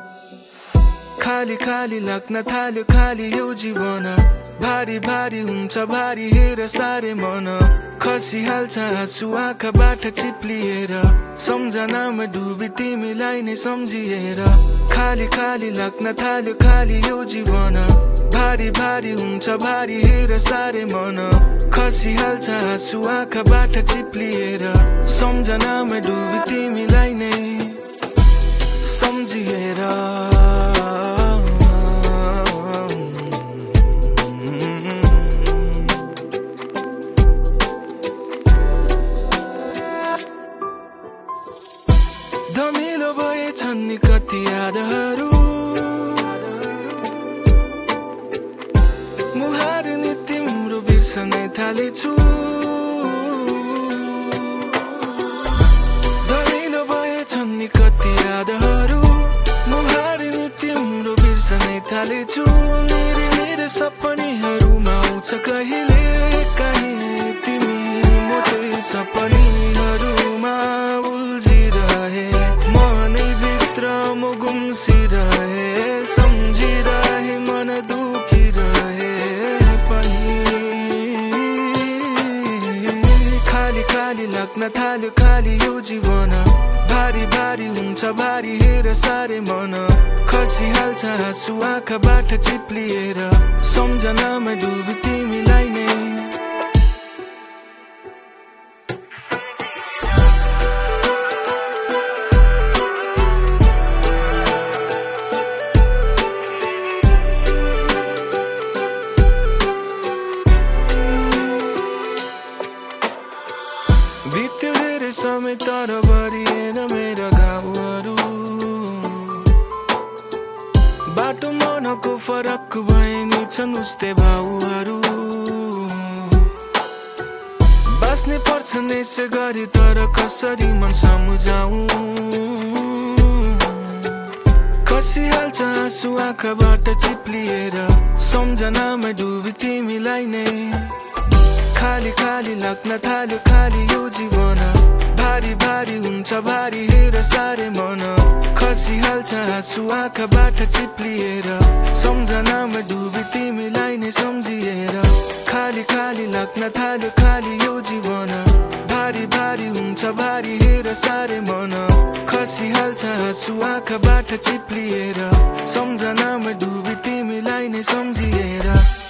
खाली खाली लाग्न थाल्यो खाली यो जीवन भारी भारी हुन्छ भारी हेर सारे मन खसिहाल्छ आँसु आँखाबाट चिप्लिएर सम्झनामा डुबी तिमीलाई नै सम्झिएर खाली खाली लाग्न थाल्यो खाली यो जीवन भारी भारी हुन्छ भारी हेर सारे मन खसिहाल्छ आँसु आँखाबाट चिप्लिएर सम्झनामा डुबी तिमीलाई नै सम्झिएर धमिलो भएछन् नि कति यादहरू मुहार नि तिम्रो बिर्सनै थालेछु धमिलो भएछन् नि कति यादहरू मुहार नि तिम्रो बिर्सनै थालेछु मेरे सपनीहरूमा आउँछ कहिले काहीँ तिमी मोटै सपनीहरूमा उल्झिरहे गुम्सिरहे सम्झिरहे मन दुखिरहे पनि खाली खाली लाग्न थाल्यो खाली यो जीवन भारी भारी हुन्छ भारी हेर सारे मन खसिहाल्छ आँसु आँखाबाट चिप्लिएर सम्झनामा डुबी तिमीलाई नै बित्यो धेरै समय तर भरिएन मेरा घाउहरू बाटो मनको फरक भए नि छन् उस्तै भाउहरू बाँच्नै पर्छ यसै गरी तर कसरी मन सम्झाउँ खसिहाल्छ आँसु आँखाबाट चिप्लिएर सम्झनामा डुबी तिमीलाई नै खाली खाली लाग्न थाल्यो खाली यो जीवन भारी भारी हुन्छ भारी हेर सारे मन खसिहाल्छ आँसु आँखाबाट चिप्लिएर सम्झनामा डुबी तिमीलाई नै सम्झिएर खाली खाली लाग्न थाल्यो खाली यो जीवन भारी भारी हुन्छ भारी हेर सारे मन खसिहाल्छ आँसु आँखाबाट चिप्लिएर सम्झनामा डुबी तिमीलाई नै सम्झिएर